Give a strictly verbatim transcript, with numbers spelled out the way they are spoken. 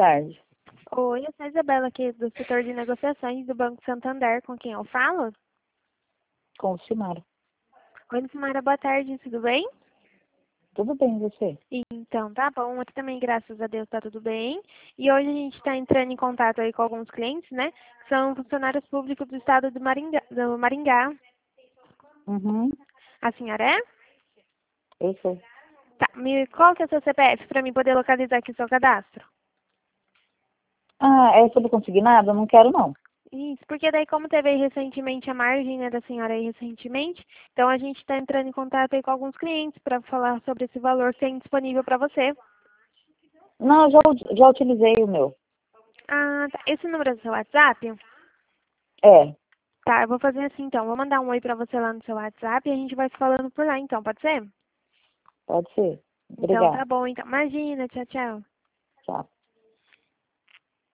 tarde. Oi, eu sou a Isabela aqui do setor de negociações do Banco Santander, com quem eu falo? Com o Silmara. Oi, Simara, boa tarde, tudo bem? Tudo bem, você? Então, tá bom, aqui também, graças a Deus, tá tudo bem. E hoje a gente está entrando em contato aí com alguns clientes, né, que são funcionários públicos do estado do Maringá. Do Maringá. Uhum. A senhora é? Eu sou. Tá, me, qual que é o seu C P F para mim poder localizar aqui o seu cadastro? Ah, é sobre consignado? Eu não quero, não. Isso, porque daí como teve aí recentemente a margem, né, da senhora aí recentemente, então a gente está entrando em contato aí com alguns clientes para falar sobre esse valor que tem disponível para você. Não, eu já, já utilizei o meu. Ah, tá. Esse número é do seu WhatsApp? É, Tá, eu vou fazer assim então, vou mandar um oi para você lá no seu WhatsApp e a gente vai se falando por lá então, pode ser? pode ser. Então tá Obrigada. bom, então. Imagina, tchau, tchau. Tchau.